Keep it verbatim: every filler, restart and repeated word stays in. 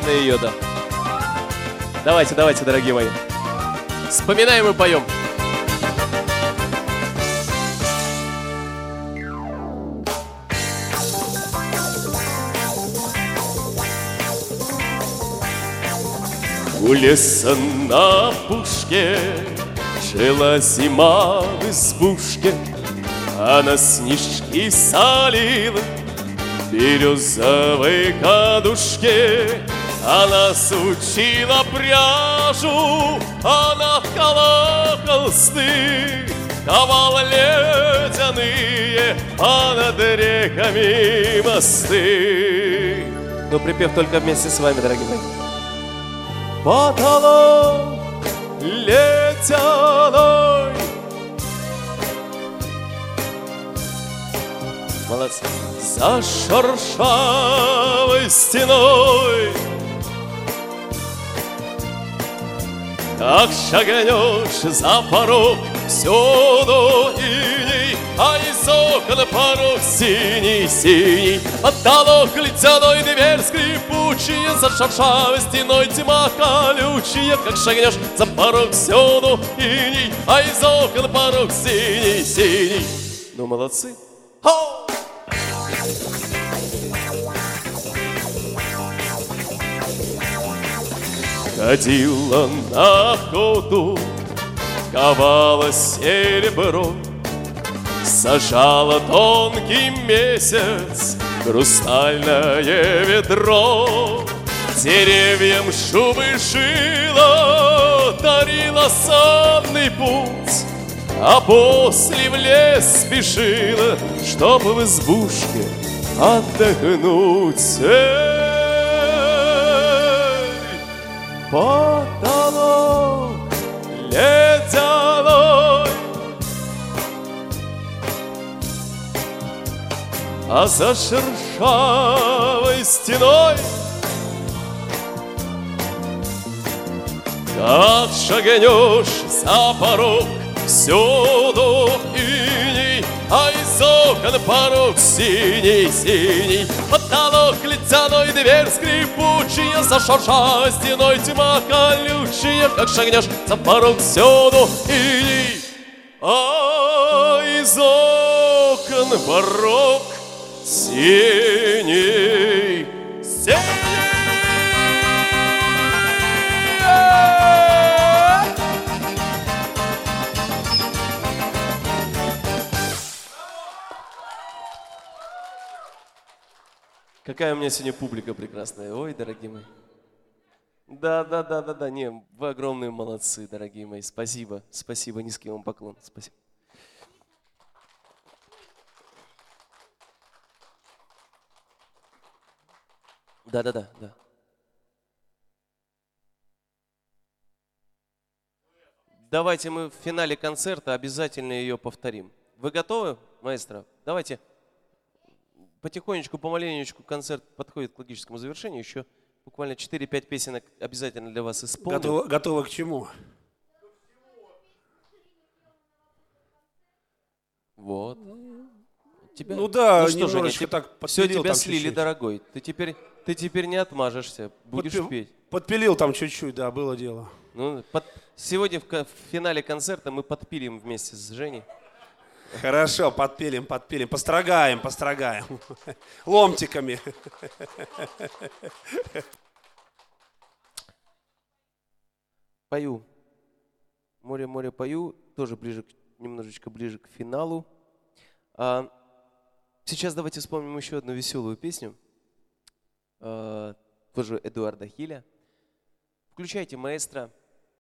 прекрасно ее, да. Давайте, давайте, дорогие мои. Вспоминаем и поем. У леса на опушке жила зима в избушке. Она снежки солила в березовой кадушке. Она сучила пряжу, она ткала холсты, давала ледяные, а над реками мосты. Но припев только вместе с вами, дорогие мои. Потолок ледяной. Молодцы. За шершавой стеной, как шагнешь за порог, всюду иней, а из окон порог синий-синий. Потолок ледяной, дверь скрипучая, за шершавой стеной тьма колючая. Как шагнешь за порог, всюду иней, а из окон порог синий-синий. Ну, молодцы. Хоу! Ходила на охоту, ковала серебро, сажала тонкий месяц хрустальное ведро. Деревьям шубы шила, дарила сонный путь, а после в лес спешила, чтоб в избушке отдохнуть. Потолок ледяной, а за шершавой стеной, как шагнешь за порог, всюду иней, а из окон порог синий-синий. Потолок ледяной, дверь скрипучая, за шершавой стеной тьма колючая. Как шагнешь за порог, всюду иней, а из окон порог синий-синий. Какая у меня сегодня публика прекрасная. Ой, дорогие мои. Да, да, да, да, да. Не, вы огромные молодцы, дорогие мои. Спасибо, спасибо, низкий вам поклон. Спасибо. Да, да, да, да. Давайте мы в финале концерта обязательно ее повторим. Вы готовы, маэстро? Давайте. Потихонечку, помаленечку концерт подходит к логическому завершению. Еще буквально четыре-пять песенок обязательно для вас исполним. Готово, готово к чему? Вот. Тебя... Ну да, ну что, немножечко Женя, так подпилил. Все тебя там слили, чуть-чуть. дорогой. Ты теперь, ты теперь не отмажешься. Будешь Подпи... петь. Подпилил там чуть-чуть, да, было дело. Ну, под... Сегодня в, в финале концерта мы подпилим вместе с Женей. Хорошо, подпилим, подпилим. Построгаем, построгаем. Ломтиками. Пою. Море-море пою. Тоже ближе, немножечко ближе к финалу. А, сейчас давайте вспомним еще одну веселую песню. А, тоже Эдуарда Хиля. Включайте, маэстро.